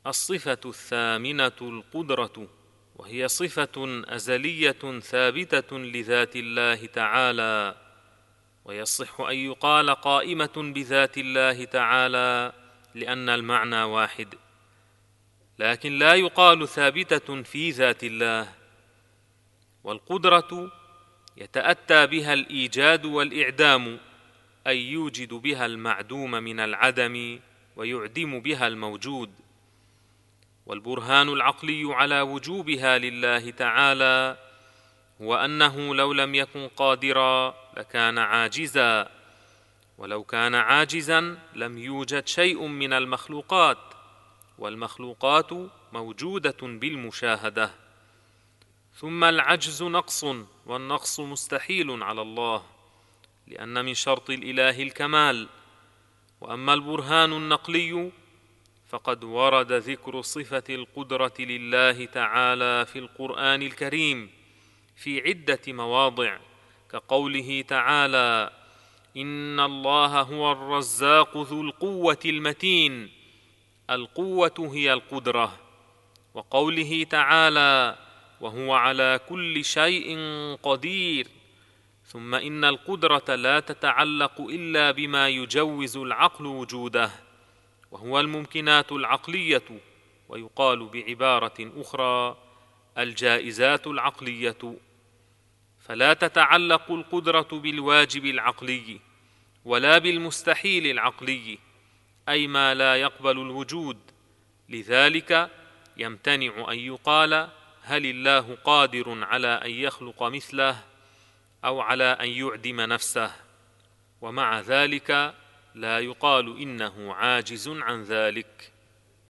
الصفة الثامنة القدرة، وهي صفة أزلية ثابتة لذات الله تعالى، ويصح أن يقال قائمة بذات الله تعالى لأن المعنى واحد، لكن لا يقال ثابتة في ذات الله. والقدرة يتأتى بها الإيجاد والإعدام، أي يوجد بها المعدوم من العدم ويعدم بها الموجود. والبرهان العقلي على وجوبها لله تعالى هو أنه لو لم يكن قادرا لكان عاجزا، ولو كان عاجزا لم يوجد شيء من المخلوقات، والمخلوقات موجودة بالمشاهدة. ثم العجز نقص، والنقص مستحيل على الله، لأن من شرط الإله الكمال. وأما البرهان النقلي فقد ورد ذكر صفة القدرة لله تعالى في القرآن الكريم في عدة مواضع، كقوله تعالى: إن الله هو الرزاق ذو القوة المتين. القوة هي القدرة. وقوله تعالى: وهو على كل شيء قدير. ثم إن القدرة لا تتعلق إلا بما يجوز العقل وجوده، وهو الممكنات العقلية، ويقال بعبارة أخرى الجائزات العقلية. فلا تتعلق القدرة بالواجب العقلي ولا بالمستحيل العقلي، أي ما لا يقبل الوجود. لذلك يمتنع أن يقال هل الله قادر على أن يخلق مثله أو على أن يعدم نفسه، ومع ذلك لا يقال إنه عاجز عن ذلك.